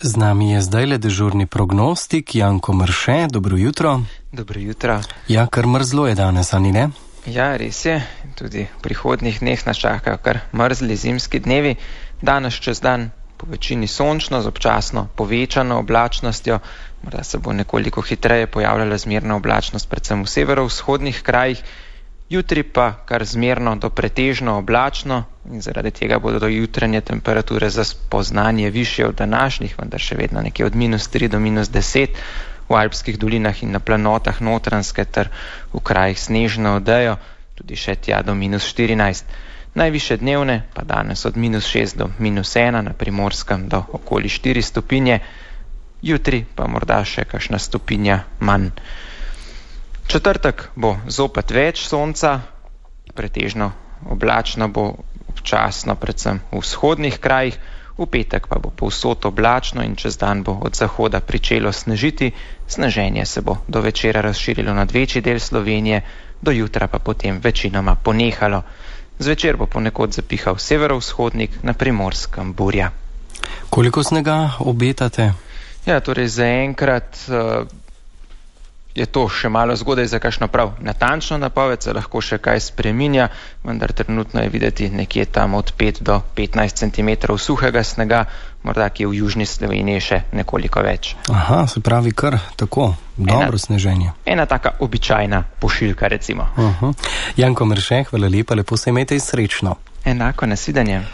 Z nami je zdajle dežurni prognostik Janko Mrše. Dobro jutro. Dobro jutro. Ja, kar mrzlo je danes, ali ne? Ja, res je. Tudi v prihodnjih dneh nas čakajo kar mrzli zimski dnevi. Danes čez dan po večini sončno, z občasno povečano oblačnostjo. Morda se bo nekoliko hitreje pojavljala zmerna oblačnost, predvsem v severovzhodnih krajih. Jutri pa kar zmerno do pretežno oblačno in zaradi tega bodo do jutranje temperature za spoznanje višje od današnjih, vendar še vedno nekje od -3 do -10 v alpskih dolinah in na planotah Notranjske ter v krajih snežno odejo, tudi še tja do -14. Najviše dnevne pa danes od -6 do -1, na Primorskem do okoli 4 stopinje, jutri pa morda še kakšna stopinja manj. Četrtek bo zopet več sonca, pretežno oblačno bo občasno predvsem v vzhodnih krajih, v petek pa bo povsod oblačno in čez dan bo od zahoda pričelo snežiti, sneženje se bo do večera razširilo nad večji del Slovenije, do jutra pa potem večinoma ponehalo. Zvečer bo ponekod zapihal severovzhodnik, na Primorskem burja. Koliko snega obetate? Ja, torej zaenkrat je to še malo zgodaj za kakšno prav natančno napoved, se lahko še kaj spreminja, vendar trenutno je videti nekje tam od 5 do 15 cm suhega snega, morda ki je v južni Sloveniji še nekoliko več. Aha, se pravi kar tako, dobro sneženje. Ena taka običajna pošiljka, recimo. Janko Mrše, hvala lepa, lepo se imejte in srečno. Enako, nasvidenje.